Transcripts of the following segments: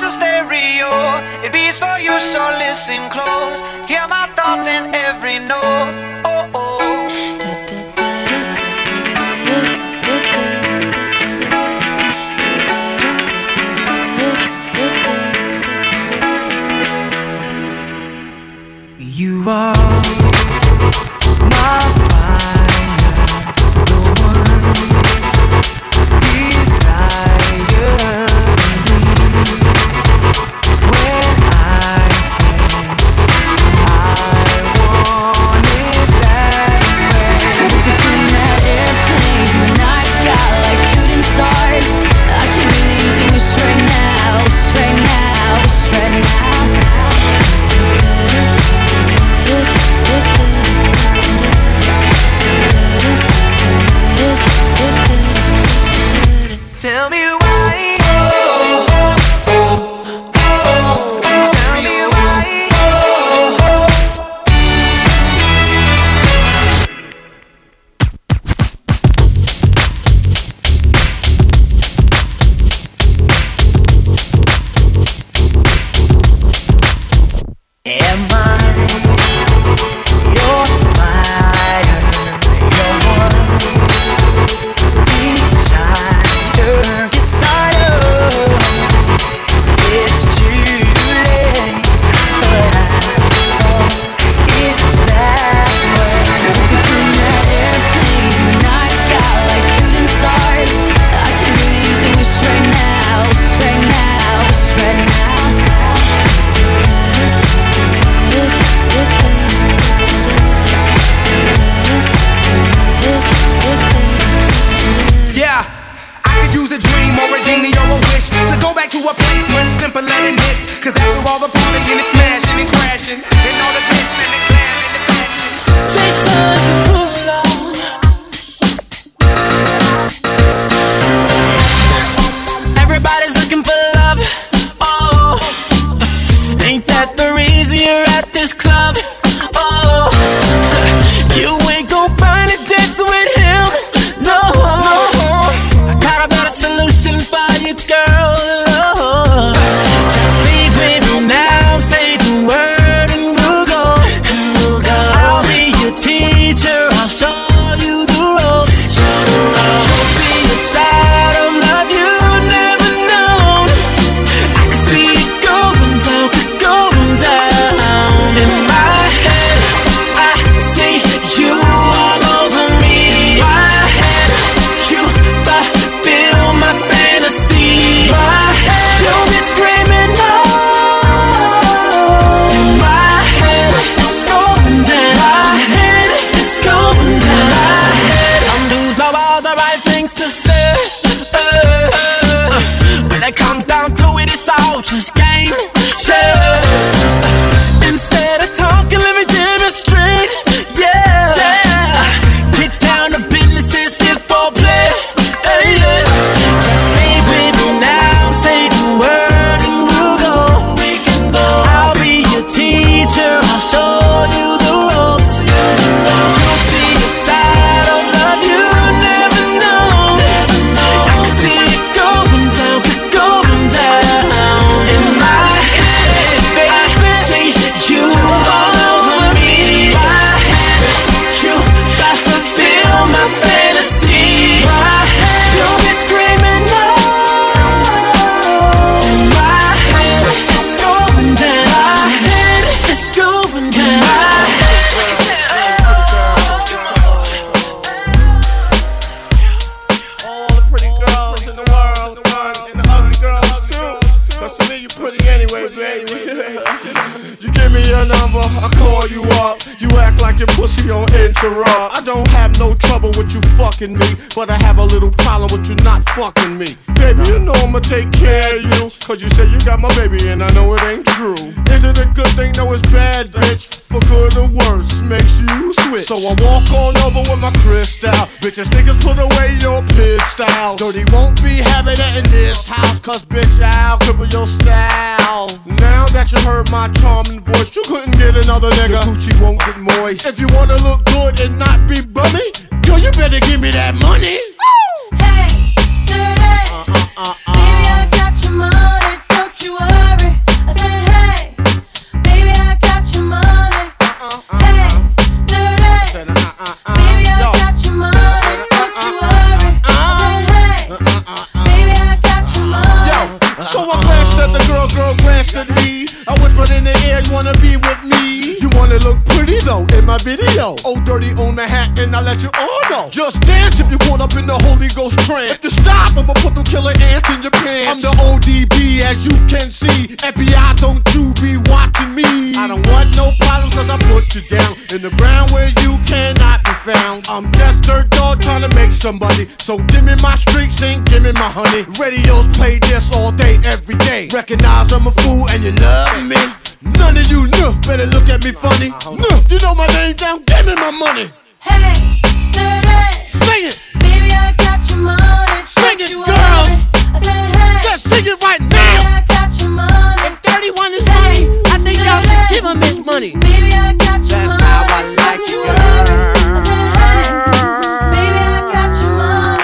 a stereo. It beats for you, so listen close. Hear my thoughts in every note. Oh, oh. You are my fire, the one desire me. When I say I want it that way. Between that airplane and the night sky like shooting stars, I can really use a wish right now, wish right now, wish right now. Tell me why, oh, oh, oh, oh. Tell me why, oh, oh. Am I your fire, your one desire? Yes, I know it's too late, but I want it that way. Between that airplane and the night sky like shooting stars, I can really use a wish right now, wish right now, wish right now. Yeah, I could use a dream or a genie or a wish to go back to a place much simpler than this. Cause after all the partying and smashing and crashing and all the glitz and the glam and the fashion, Jason Derulo. Everybody's looking for love. Oh, ain't that the reason you're at this club? Oh, you ain't gon' find it dancing with him. No, I got a better solution for you, girl. Oh, just leave with me now, say the word and we'll go. I'll be your teacher, I'll show you the ropes. You'll see a side of love you never known. I can see it going down in my head. I see you all over me. My head, you fulfill my fantasy. My head, you'll be screaming no. In my head, it's going down. My head, it's going down. My head, some dudes know all the right things to say. When it comes down to it, it's all just game. Instead of talking, let me demonstrate. Yeah. Get down to business, it's get foreplay. Just leave with me now, say the word and we'll go. We can go. I'll be your teacher, I'll show you the ropes. You'll see a side of love you never known. I can see it going down in my head, baby. See you all over me. My head, you fulfill my fantasy. My head, you'll be screaming no. In my head, it's going down. My head, it's going down. All the pretty girls in the world, and the ugly girls too. Cause to me you pretty anyway, baby. You give me your number, I call you up. You act like your pussy on interrupt. I don't have no trouble with you fucking me, but I have a little problem with you not fucking me. Baby, you know I'ma take care of you, cause you say you got my baby and I know it ain't true. Is it a good thing? No, it's bad, bitch. For good or worse, makes you switch. So I walk on over with my crystal. Bitches, niggas, put away your pistol. Dirty won't be having it in this house, cause bitch, I'll cripple your style. Now that you heard my charming voice, you couldn't get another nigga. Your coochie won't get moist. If you wanna look good and not be bummy, yo, you better give me that money. Hey, dirty, baby, I got your money, don't you worry. it in the air, you wanna be with me? You wanna look pretty though in my video. Oh, dirty on the hat, and I let you all know. Just dance if you caught up in the Holy Ghost trance. If you stop, I'ma put them killer ants in your pants. I'm the ODB, as you can see. FBI, don't you be watching me. I don't want no problems, cause I put you down in the ground where you cannot be found. I'm just dirt dog trying to make somebody. So give me my streaks and give me my honey. Radios play this all day, every day. Recognize I'm a fool and you love me. None of you better look at me funny. You know my name down, give me my money. Hey, dirty. Sing it. Baby, I got your money. Sing it, girls. I said, hey. Just sing it right Baby, now. I got your money. If 31 is money, I think y'all should give him his money. Baby, I got your money. That's how I like it, girl. I said, hey. Baby, I got your money.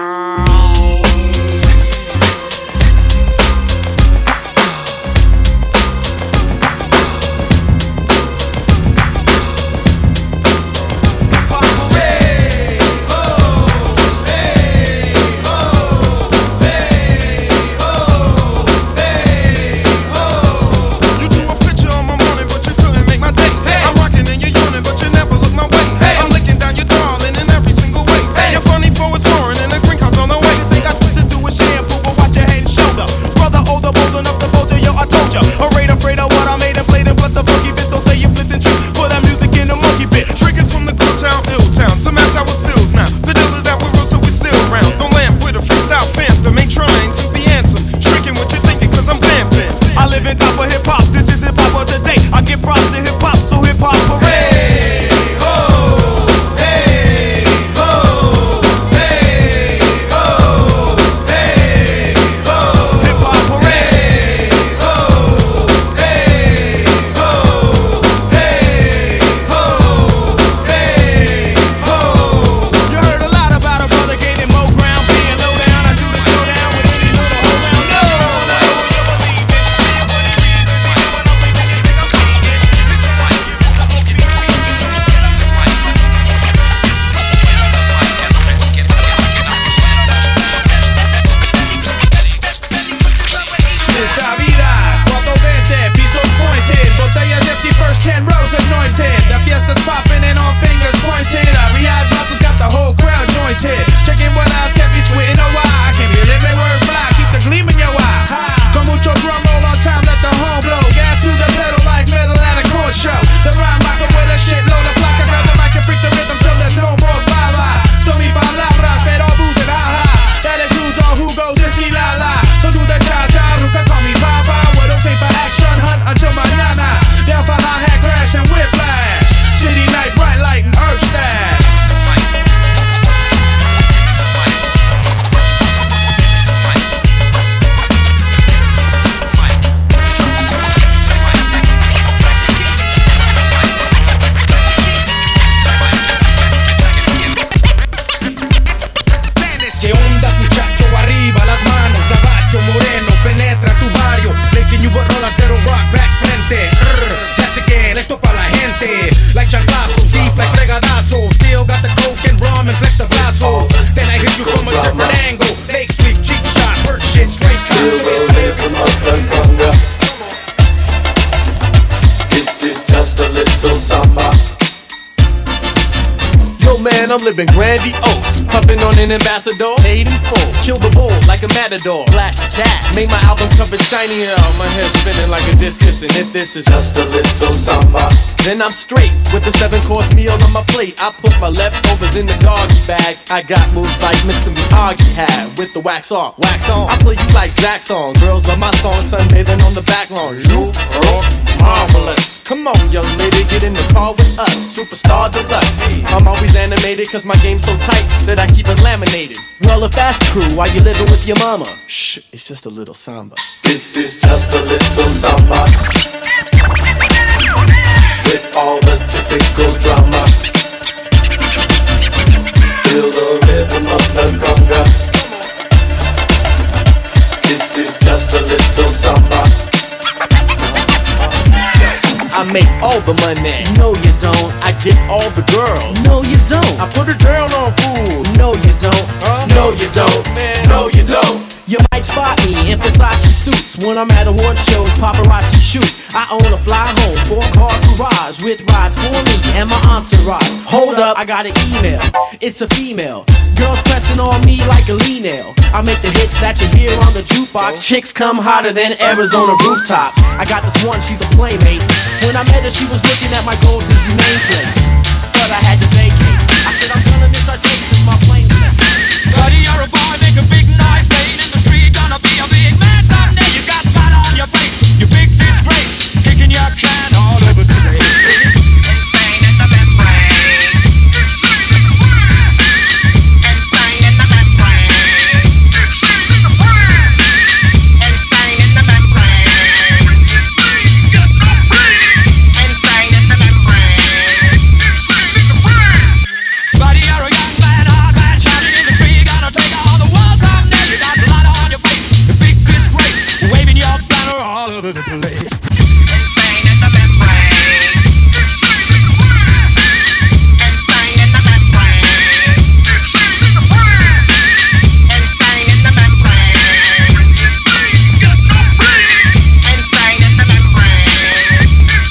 I'm living grandiose, pumping on an ambassador, paid in full, kill the bull like a matador, flash the cat, make my album cover shinier, my head spinning like a discus, and if this is just a little samba, then I'm straight, with the 7-course meal on my plate, I put my leftovers in the doggy bag, I got moves like Mr. Miyagi had, with the wax off, wax on, I play you like Zach's song, girls love my song, sunbathing on the back lawn, you rock marvelous, come on young lady, get in the car with us, Superstar Deluxe, I'm always animated cause my game's so tight that I keep it laminated. Well, if that's true, why you living with your mama? Shh, it's just a little samba. This is just a little samba, with all the typical drama. Feel the rhythm of the conga. This is just a little samba. I make all the money. No, you don't. I get all the girls. No, you don't. I put it down on fools. No, you don't. No, you don't. Man, no, you don't. You might spot me in Versace suits when I'm at award shows, paparazzi shoot. I own a fly home, 4-car garage with rides for me and my entourage. Hold up, I got an email, it's a female. Girls pressing on me like a lean nail. I make the hits that you hear on the jukebox. Chicks come hotter than Arizona rooftops. I got this one, she's a playmate. When I met her, she was looking at my gold Disney nameplate. But I had to vacate. I said I'm gonna miss our tape cause my plane's late. Buddy, you're a boy, make a big noise, playing in the street, gonna be a big man someday. You got blood on your face, you big disgrace, kicking your can all over the place. Insane in the membrane. Insane in the membrane. Insane in the membrane. Insane in the membrane. Buddy, you're a young man, hard man, shouting in the street, gonna take all the world someday. You got blood on your face, a big disgrace, waving your banner all over the place. Insane in the membrane. Insane in the membrane. Insane in the membrane. Insane in the membrane.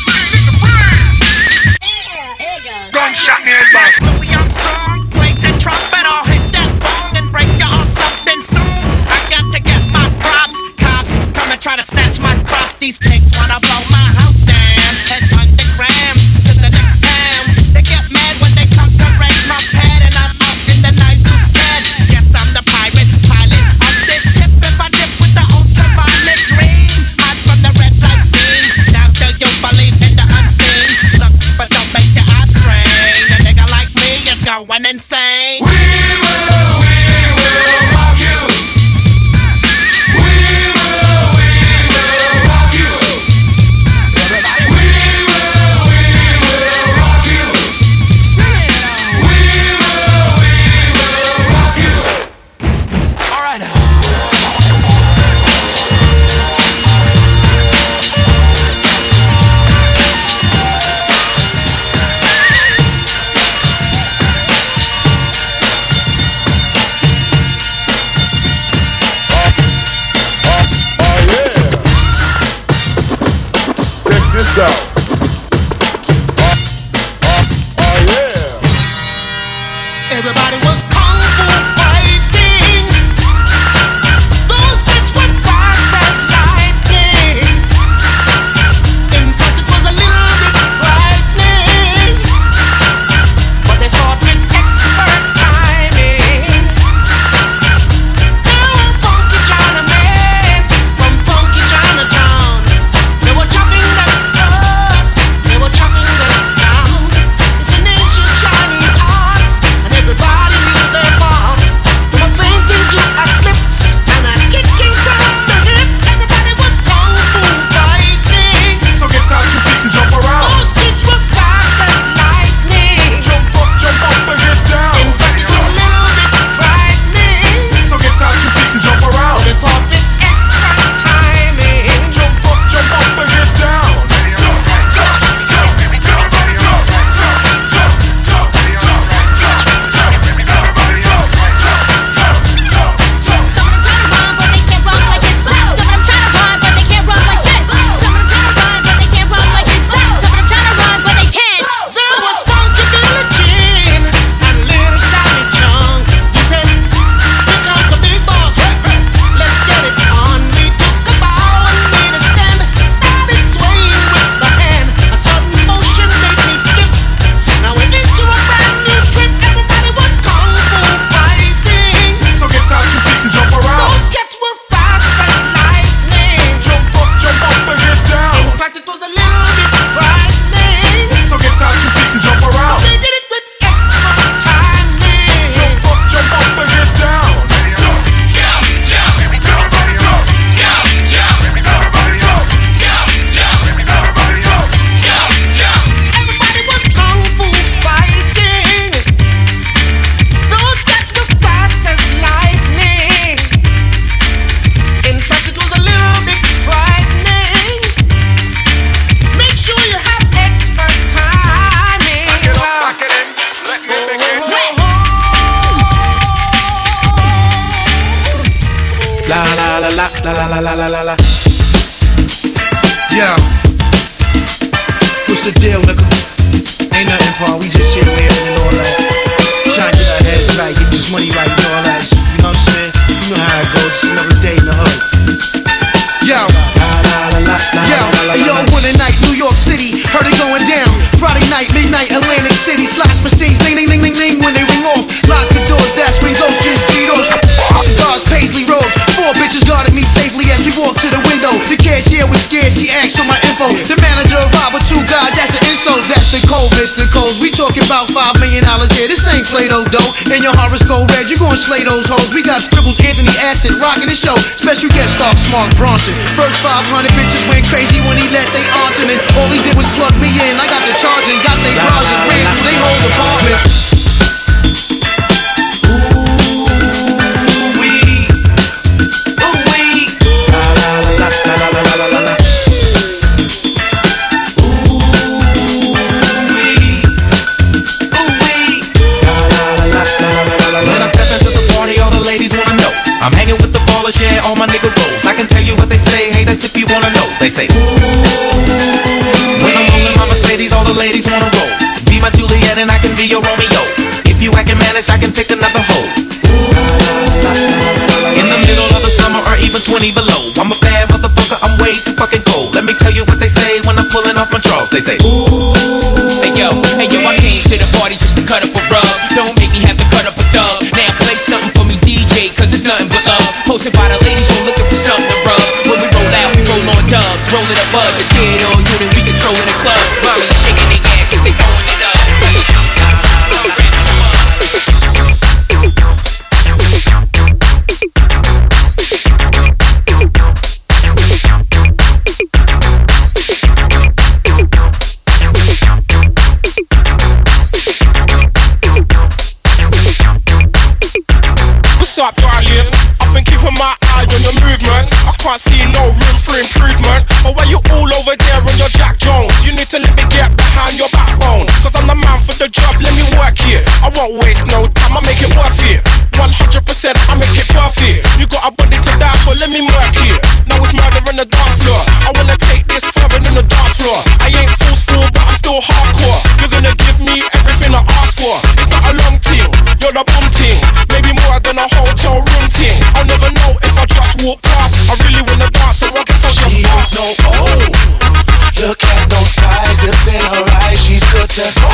Gunshot near back. Louis Armstrong, play the trumpet, I'll hit that bong and break y'all something soon. I got to get my props. Cops come and try to snatch my crops. These pigs wanna blow my house down. Head underground to the next town. They get mad when they come to raid my pad, and I'm out in the night too scared. Yes, I'm the pirate pilot of this ship. If I dip with the ultraviolet dream, hide from the red light beam. Now do you believe in the unseen? Look, but don't make your eyes strain. A nigga like me is going insane. We will rock you. We will rock you. Everybody, we will rock you. Sing it out. We will rock you. All right now. Go. Everybody was kung fu fighting. Those kids were fast as lightning. In fact, it was a little bit frightening, but they fought with expert timing. They were funky Chinamen from funky Chinatown. They were chopping that la. Yo, what's the deal, nigga? Ain't nothing, Paul. We just here wearing and all that. Trying to get our heads right, get this money right and all that. You know what I'm saying? You know how it goes. It's another day in the hood. Yo, one night, New York City, heard it going down. Friday night, midnight, Atlantic City, slots machines, ding, ding, ding, ding, ding, when they ring off. Lock the doors, that's when ghosts just G-Dos. Cigars, paisley robes, 4 bitches guarded me safely as we walked to the window. The cashier was scared, she asked for my info. The manager arrived with 2 guys, that's an insult. That's the cold, Mr. Coles. We talking about $5 million here, this ain't Play-Doh dough. And your horoscope red, you gon' slay those hoes. We got scribbles, Anthony Acid, rockin' the show. Special guest star, Mark Bronson. First 500 bitches went crazy when he let they aunts in. All he did was plug me in. I got the charge and got they bras and ran through they whole apartment. I'm hanging with the ballers, yeah, all my nigga rolls. I can tell you what they say, hey, that's if you wanna know. They say, ooh. When I'm rolling my Mercedes, all the ladies wanna roll. Be my Juliet and I can be your Romeo. If you actin' mannish, I can pick another hoe. Ooh. In the middle of the summer or even 20 below, I'm a bad motherfucker, I'm way too fucking cold. Let me tell you what they say when I'm pulling off my drawers. They say, ooh. Hey yo, I came to the party just to cut up a rug. Don't make me have to cut up a dub. Now play something for me, DJ, cause it's nothing but love. Posted by the ladies who looking for something to rub. When we roll out, we roll on dubs. Rolling above the kid or unit, we controlling the club. Mommy shaking their ass as they throwing it up. What's up, darling? I've been keeping my eye on your movement. I can't see no room for improvement. But why you all over there on your Jack Jones? You need to let me get behind your backbone. Cause I'm the man for the job, let me work here. I won't waste no time, I make it worth it. 100% I make it perfect. You got a body to die for, let me work here. Now it's murder on the dance floor. I wanna take this further than the dance floor. I ain't forceful, but I'm still hardcore. You're gonna give me everything I ask for. It's not a long thing, you're the boom ting. Maybe more than a hotel room ting. I'll never know if I just walk past. I really wanna dance, so I guess I'll just pass. So old. Look at those thighs, it's in her eyes. She's good to go.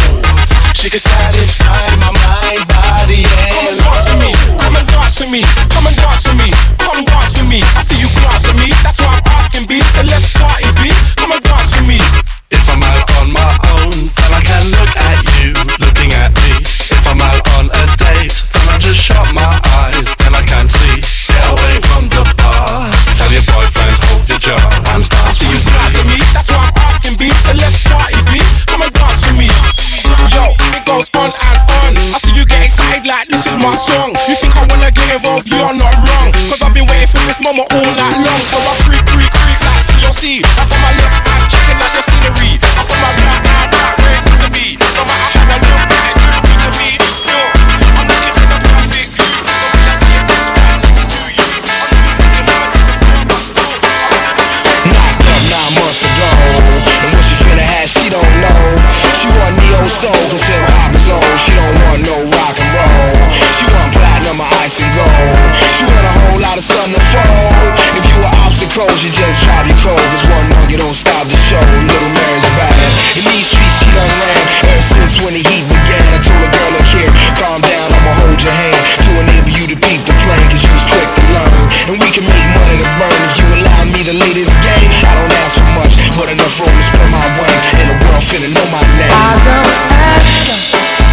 She can satisfy my mind, body, and soul. Come and dance with me, come and dance with me, come and dance with me. I see you glance at me, that's why I'm asking, B. So let's party, B. Come and dance with me. If I'm out on my own, then I can look at you, looking at me. If I'm out on a date, then I just shut my eyes, then I can see. Get away from the bar, tell your boyfriend, hold your jaw, and dance with me. Dance with me, that's why I'm asking, B. So let's party, B. Come and dance with me. Yo, it goes on and on. I see you get excited like this is my song. You think I wanna get involved, you're not wrong. Cause I've been waiting for this moment all night long. So I creep like TLC. I got my left hand checking out the scenery. I got my right hand right where it needs to be. No matter how I look like it, you be to me. Still, I'm looking for the perfect view. But when I see it, it's right next to you. I'm looking for the but still, knocked up 9 months ago, and what she finna have, she don't know. She want neo soul, cause hip hop is old. She don't want no rock and roll. She want platinum or ice and gold. She want a whole lot of sun to fold. If you were obstacles, you just drive your cold. Cause one nugget don't stop the show. Little Mary's bad. In these streets she done ran ever since when the heat began. I told a girl, look here, calm down, I'ma hold your hand to enable you to beat the plan, cause you was quick to learn. And we can make money to burn if you allow me to lay this game. I don't ask for much, but enough room to spread my wings. And the world finna know my name. I don't ask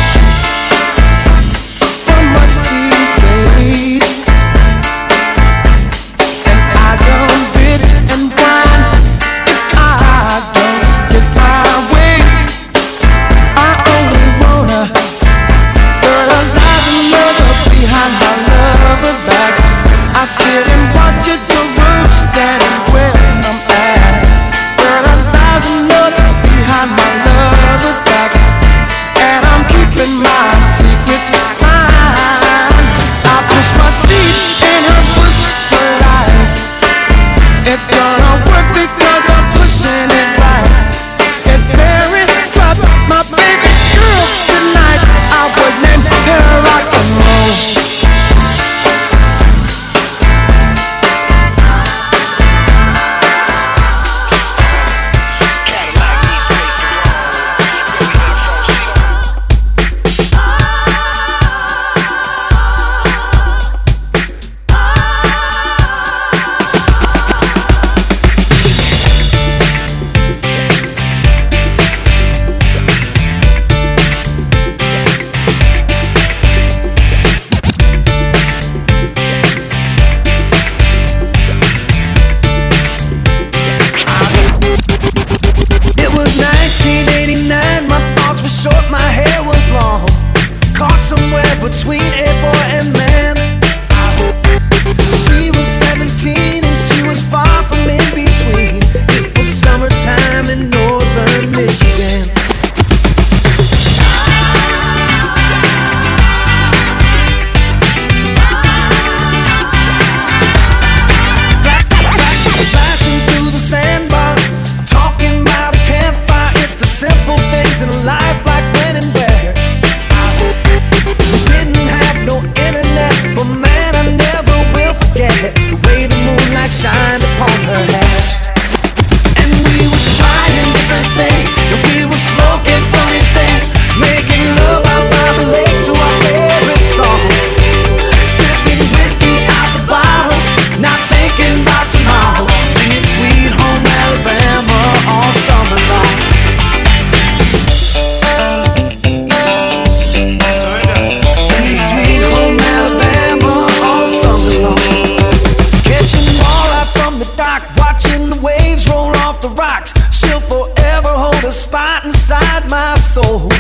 for much these days, and I don't bitch soul.